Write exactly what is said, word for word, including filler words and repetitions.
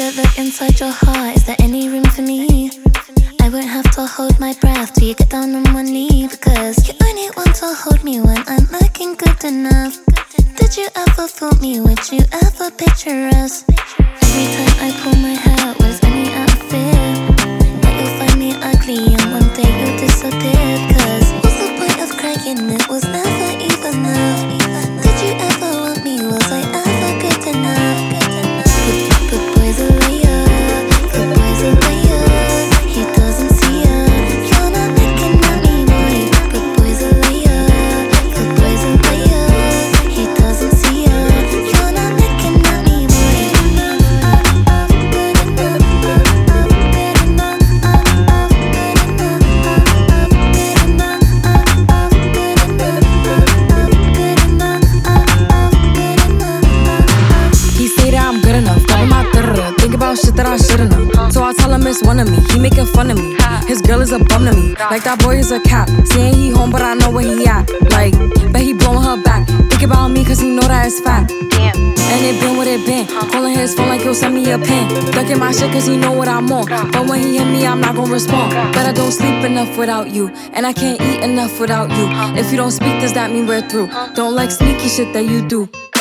good look inside your heart. Is there any room for me? I won't have to hold my breath till you get down on one knee, because you only want to hold me when I'm looking good enough. Did you ever fool me? Would you ever picture us? Every time I pull my hair out, was any out of fear that you'll find me ugly and one day you'll disappear? Cause what's the point of crying? It was never even enough. Did you ever want me? Was I ever good enough? Good, good boy's a liar, good boy's a liar. He doesn't see ya. You're not looking at me, boy. Good boy's a liar, good boy's a liar. He doesn't see ya. You're not looking at me, boy. Good enough, good enough, good enough, He say that I'm good enough, tell him I da-da-da. Think about shit that I should've known. So I tell him it's one of me, he making fun of me. His girl is a bum to me, like that boy is a cap. Saying he home but I know where he at. Like, bet he blowing her back. Think about me cause he know that it's fat. And it been what it been. Calling his phone like he'll send me a pin. Ducking my shit cause he know what I'm on. But when he hit me I'm not gonna respond. But I don't sleep enough without you, and I can't eat enough without you. If you don't speak, does that mean we're through? Don't like sneaky shit that you do.